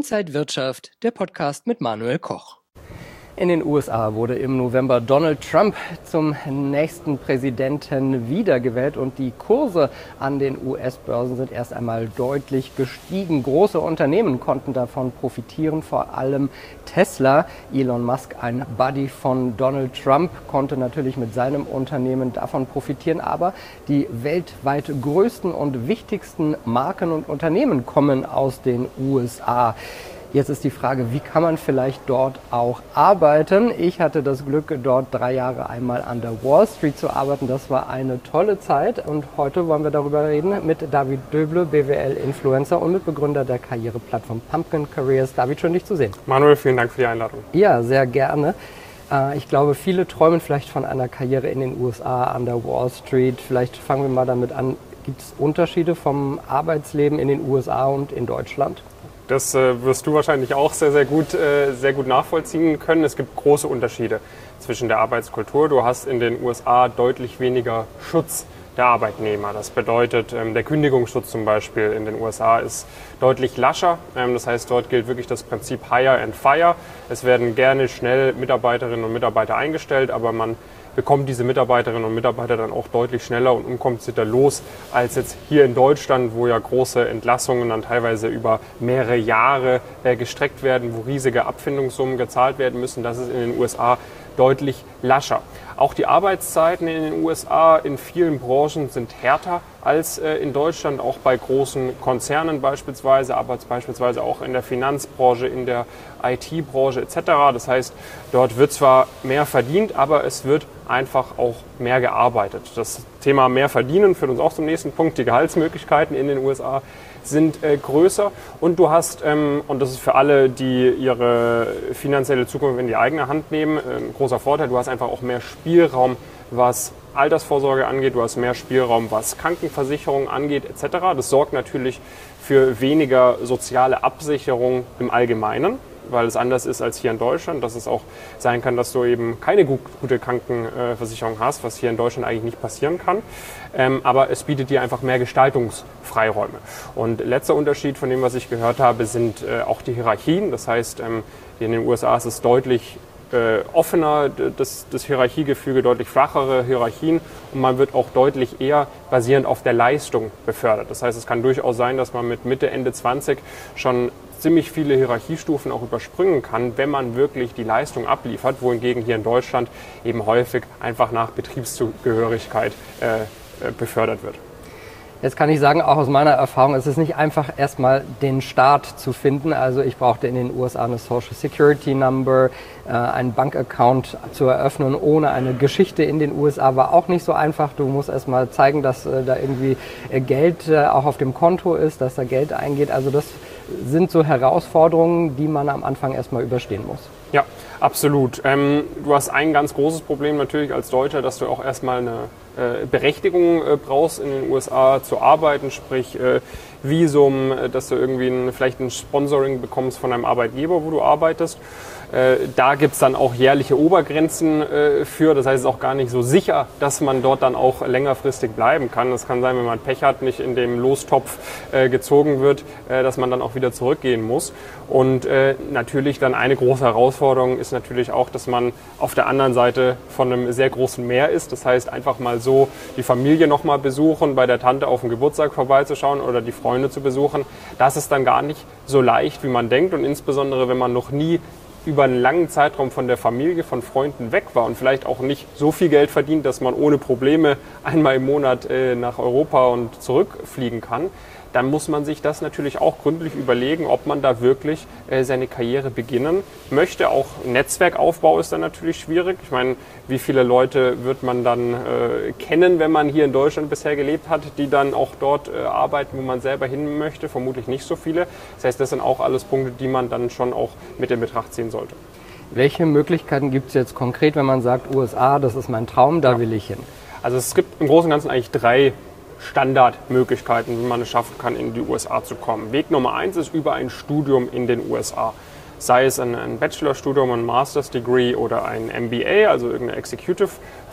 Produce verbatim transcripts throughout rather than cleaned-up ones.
Inside Wirtschaft, der Podcast mit Manuel Koch. In den U S A wurde im November Donald Trump zum nächsten Präsidenten wiedergewählt und die Kurse an den U S-Börsen sind erst einmal deutlich gestiegen. Große Unternehmen konnten davon profitieren, vor allem Tesla. Elon Musk, ein Buddy von Donald Trump, konnte natürlich mit seinem Unternehmen davon profitieren, aber die weltweit größten und wichtigsten Marken und Unternehmen kommen aus den U S A. Jetzt ist die Frage, wie kann man vielleicht dort auch arbeiten? Ich hatte das Glück, dort drei Jahre einmal an der Wall Street zu arbeiten. Das war eine tolle Zeit und heute wollen wir darüber reden mit David Döble, B W L-Influencer und Mitbegründer der Karriereplattform Pumpkin Careers. David, schön dich zu sehen. Manuel, vielen Dank für die Einladung. Ja, sehr gerne. Ich glaube, viele träumen vielleicht von einer Karriere in den U S A an der Wall Street. Vielleicht fangen wir mal damit an. Gibt es Unterschiede vom Arbeitsleben in den U S A und in Deutschland? Das äh, wirst du wahrscheinlich auch sehr, sehr gut, äh, sehr gut nachvollziehen können. Es gibt große Unterschiede zwischen der Arbeitskultur. Du hast in den U S A deutlich weniger Schutz der Arbeitnehmer. Das bedeutet, ähm, der Kündigungsschutz zum Beispiel in den U S A ist deutlich lascher. Ähm, das heißt, dort gilt wirklich das Prinzip Hire and Fire. Es werden gerne schnell Mitarbeiterinnen und Mitarbeiter eingestellt, aber man bekommt diese Mitarbeiterinnen und Mitarbeiter dann auch deutlich schneller und unkomplizierter los als jetzt hier in Deutschland, wo ja große Entlassungen dann teilweise über mehrere Jahre äh, gestreckt werden, wo riesige Abfindungssummen gezahlt werden müssen. Das ist in den U S A deutlich lascher. Auch die Arbeitszeiten in den U S A in vielen Branchen sind härter als äh, in Deutschland, auch bei großen Konzernen beispielsweise, aber beispielsweise auch in der Finanzbranche, in der I T-Branche et cetera. Das heißt, dort wird zwar mehr verdient, aber es wird einfach auch mehr gearbeitet. Das Thema mehr verdienen führt uns auch zum nächsten Punkt. Die Gehaltsmöglichkeiten in den U S A sind äh, größer und du hast, ähm, und das ist für alle, die ihre finanzielle Zukunft in die eigene Hand nehmen, äh, ein großer Vorteil, du hast einfach auch mehr Spielraum, was Altersvorsorge angeht, du hast mehr Spielraum, was Krankenversicherung angeht et cetera. Das sorgt natürlich für weniger soziale Absicherung im Allgemeinen, weil es anders ist als hier in Deutschland, dass es auch sein kann, dass du eben keine gut, gute Krankenversicherung hast, was hier in Deutschland eigentlich nicht passieren kann. Ähm, aber es bietet dir einfach mehr Gestaltungsfreiräume. Und letzter Unterschied von dem, was ich gehört habe, sind äh, auch die Hierarchien. Das heißt, ähm, in den U S A ist es deutlich äh, offener, das, das Hierarchiegefüge, deutlich flachere Hierarchien und man wird auch deutlich eher basierend auf der Leistung befördert. Das heißt, es kann durchaus sein, dass man mit Mitte, Ende zwanzig schon ziemlich viele Hierarchiestufen auch überspringen kann, wenn man wirklich die Leistung abliefert, wohingegen hier in Deutschland eben häufig einfach nach Betriebszugehörigkeit äh, befördert wird. Jetzt kann ich sagen, auch aus meiner Erfahrung, es ist nicht einfach erstmal den Start zu finden. Also ich brauchte in den U S A eine Social Security Number, äh, einen Bankaccount zu eröffnen ohne eine Geschichte in den U S A war auch nicht so einfach. Du musst erstmal zeigen, dass äh, da irgendwie äh, Geld äh, auch auf dem Konto ist, dass da Geld eingeht. Also das sind so Herausforderungen, die man am Anfang erstmal überstehen muss. Ja, absolut. Ähm, du hast ein ganz großes Problem natürlich als Deutscher, dass du auch erstmal eine äh, Berechtigung äh, brauchst, in den U S A zu arbeiten, sprich äh, Visum, äh, dass du irgendwie ein, vielleicht ein Sponsoring bekommst von einem Arbeitgeber, wo du arbeitest. Äh, da gibt's dann auch jährliche Obergrenzen äh, für. Das heißt, es ist auch gar nicht so sicher, dass man dort dann auch längerfristig bleiben kann. Das kann sein, wenn man Pech hat, nicht in dem Lostopf äh, gezogen wird, äh, dass man dann auch wieder zurückgehen muss. Und äh, natürlich dann eine große Herausforderung ist natürlich auch, dass man auf der anderen Seite von einem sehr großen Meer ist. Das heißt, einfach mal so die Familie nochmal besuchen, bei der Tante auf den Geburtstag vorbeizuschauen oder die Freunde zu besuchen. Das ist dann gar nicht so leicht, wie man denkt. Und insbesondere, wenn man noch nie über einen langen Zeitraum von der Familie, von Freunden weg war und vielleicht auch nicht so viel Geld verdient, dass man ohne Probleme einmal im Monat äh, nach Europa und zurückfliegen kann, dann muss man sich das natürlich auch gründlich überlegen, ob man da wirklich äh, seine Karriere beginnen möchte. Auch Netzwerkaufbau ist dann natürlich schwierig. Ich meine, wie viele Leute wird man dann äh, kennen, wenn man hier in Deutschland bisher gelebt hat, die dann auch dort äh, arbeiten, wo man selber hin möchte? Vermutlich nicht so viele. Das heißt, das sind auch alles Punkte, die man dann schon auch mit in Betracht ziehen sollte. Welche Möglichkeiten gibt es jetzt konkret, wenn man sagt, U S A, das ist mein Traum, da ja. will ich hin? Also es gibt im Großen und Ganzen eigentlich drei Standardmöglichkeiten, wie man es schaffen kann, in die U S A zu kommen. Weg Nummer eins ist über ein Studium in den U S A. Sei es ein, ein Bachelorstudium, ein Master's Degree oder ein M B A, also irgendeine Executive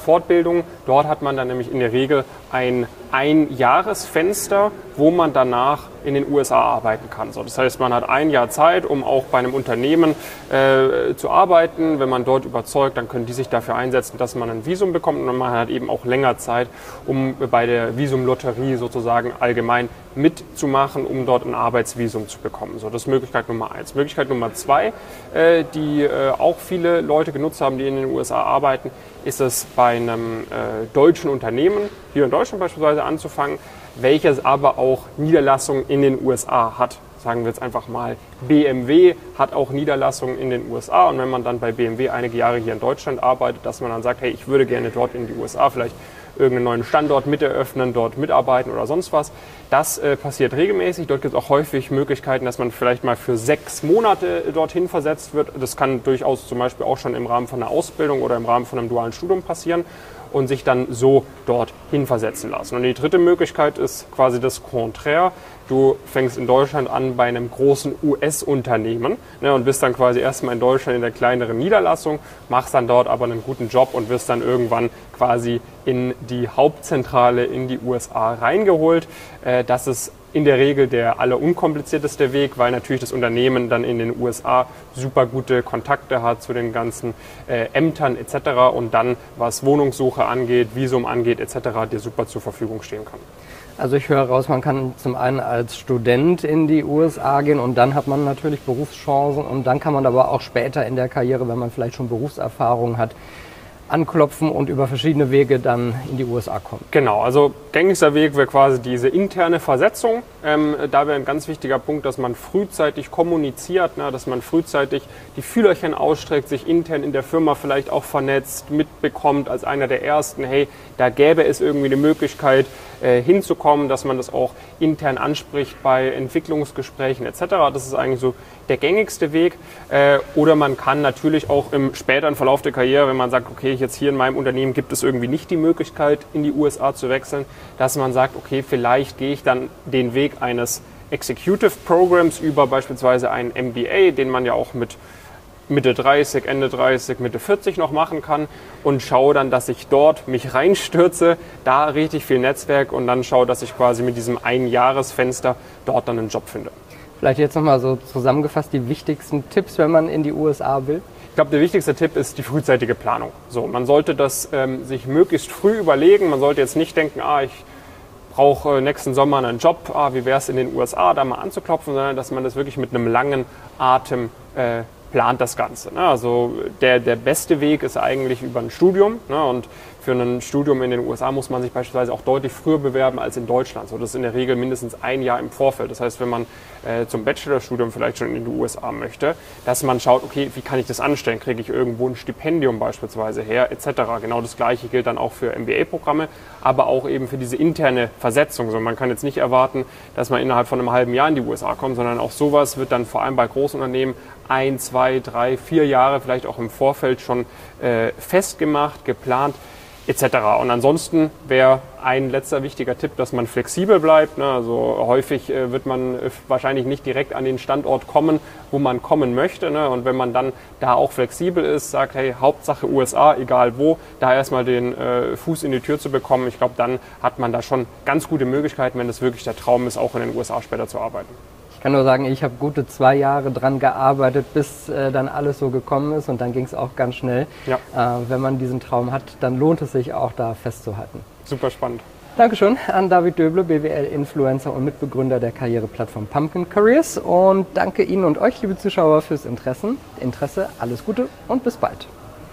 Fortbildung. Dort hat man dann nämlich in der Regel ein Einjahresfenster, wo man danach in den U S A arbeiten kann. So, das heißt, man hat ein Jahr Zeit, um auch bei einem Unternehmen äh, zu arbeiten. Wenn man dort überzeugt, dann können die sich dafür einsetzen, dass man ein Visum bekommt. Und man hat eben auch länger Zeit, um bei der Visumlotterie sozusagen allgemein mitzumachen, um dort ein Arbeitsvisum zu bekommen. So, das ist Möglichkeit Nummer eins. Möglichkeit Nummer zwei, äh, die äh, auch viele Leute genutzt haben, die in den U S A arbeiten, ist es bei einem äh, deutschen Unternehmen, hier in Deutschland beispielsweise, anzufangen, welches aber auch Niederlassungen in den U S A hat. Sagen wir jetzt einfach mal, B M W hat auch Niederlassungen in den U S A, und wenn man dann bei B M W einige Jahre hier in Deutschland arbeitet, dass man dann sagt, hey, ich würde gerne dort in die U S A vielleicht irgendeinen neuen Standort mit eröffnen, dort mitarbeiten oder sonst was. Das äh, passiert regelmäßig. Dort gibt es auch häufig Möglichkeiten, dass man vielleicht mal für sechs Monate dorthin versetzt wird. Das kann durchaus zum Beispiel auch schon im Rahmen von einer Ausbildung oder im Rahmen von einem dualen Studium passieren und sich dann so dort hinversetzen lassen. Und die dritte Möglichkeit ist quasi das Contraire. Du fängst in Deutschland an bei einem großen U S-Unternehmen, ne, und bist dann quasi erstmal in Deutschland in der kleineren Niederlassung, machst dann dort aber einen guten Job und wirst dann irgendwann quasi in die Hauptzentrale in die U S A reingeholt. Äh, das ist in der Regel der allerunkomplizierteste Weg, weil natürlich das Unternehmen dann in den U S A super gute Kontakte hat zu den ganzen äh, Ämtern et cetera und dann, was Wohnungssuche angeht, Visum angeht et cetera, dir super zur Verfügung stehen kann. Also ich höre raus, man kann zum einen als Student in die U S A gehen und dann hat man natürlich Berufschancen, und dann kann man aber auch später in der Karriere, wenn man vielleicht schon Berufserfahrung hat, anklopfen und über verschiedene Wege dann in die U S A kommen. Genau, also gängigster Weg wäre quasi diese interne Versetzung. Ähm, da wäre ein ganz wichtiger Punkt, dass man frühzeitig kommuniziert, ne, dass man frühzeitig die Fühlerchen ausstreckt, sich intern in der Firma vielleicht auch vernetzt, mitbekommt als einer der Ersten, hey, da gäbe es irgendwie eine Möglichkeit äh, hinzukommen, dass man das auch intern anspricht bei Entwicklungsgesprächen et cetera. Das ist eigentlich so der gängigste Weg. Äh, oder man kann natürlich auch im späteren Verlauf der Karriere, wenn man sagt, okay, jetzt hier in meinem Unternehmen gibt es irgendwie nicht die Möglichkeit, in die U S A zu wechseln, dass man sagt, okay, vielleicht gehe ich dann den Weg eines Executive Programs über beispielsweise einen M B A, den man ja auch mit Mitte dreißig, Ende dreißig, Mitte vierzig noch machen kann, und schaue dann, dass ich dort mich reinstürze, da richtig viel Netzwerk, und dann schaue, dass ich quasi mit diesem Einjahresfenster dort dann einen Job finde. Vielleicht jetzt nochmal so zusammengefasst die wichtigsten Tipps, wenn man in die U S A will? Ich glaube, der wichtigste Tipp ist die frühzeitige Planung. So, man sollte das ähm, sich möglichst früh überlegen. Man sollte jetzt nicht denken, ah, ich brauche äh, nächsten Sommer einen Job, ah, wie wäre es in den U S A, da mal anzuklopfen, sondern dass man das wirklich mit einem langen Atem äh, plant, das Ganze. Ne? Also der, der beste Weg ist eigentlich über ein Studium, ne? Und für ein Studium in den U S A muss man sich beispielsweise auch deutlich früher bewerben als in Deutschland. So, das ist in der Regel mindestens ein Jahr im Vorfeld. Das heißt, wenn man äh, zum Bachelorstudium vielleicht schon in die U S A möchte, dass man schaut, okay, wie kann ich das anstellen? Kriege ich irgendwo ein Stipendium beispielsweise her, et cetera. Genau das Gleiche gilt dann auch für M B A-Programme, aber auch eben für diese interne Versetzung. So, man kann jetzt nicht erwarten, dass man innerhalb von einem halben Jahr in die U S A kommt, sondern auch sowas wird dann vor allem bei Großunternehmen ein, zwei, drei, vier Jahre vielleicht auch im Vorfeld schon äh, festgemacht, geplant, et cetera. Und ansonsten wäre ein letzter wichtiger Tipp, dass man flexibel bleibt. Ne? Also häufig äh, wird man äh, wahrscheinlich nicht direkt an den Standort kommen, wo man kommen möchte. Ne? Und wenn man dann da auch flexibel ist, sagt, hey, Hauptsache U S A, egal wo, da erstmal den äh, Fuß in die Tür zu bekommen, ich glaube, dann hat man da schon ganz gute Möglichkeiten, wenn es wirklich der Traum ist, auch in den U S A später zu arbeiten. Ich kann nur sagen, ich habe gute zwei Jahre dran gearbeitet, bis äh, dann alles so gekommen ist, und dann ging es auch ganz schnell. Ja. Äh, wenn man diesen Traum hat, dann lohnt es sich auch, da festzuhalten. Super spannend. Dankeschön an David Döble, B W L-Influencer und Mitbegründer der Karriereplattform Pumpkin Careers, und danke Ihnen und euch, liebe Zuschauer, fürs Interesse. Interesse, alles Gute und bis bald.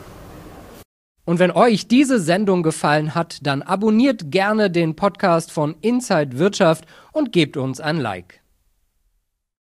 Und wenn euch diese Sendung gefallen hat, dann abonniert gerne den Podcast von Inside Wirtschaft und gebt uns ein Like.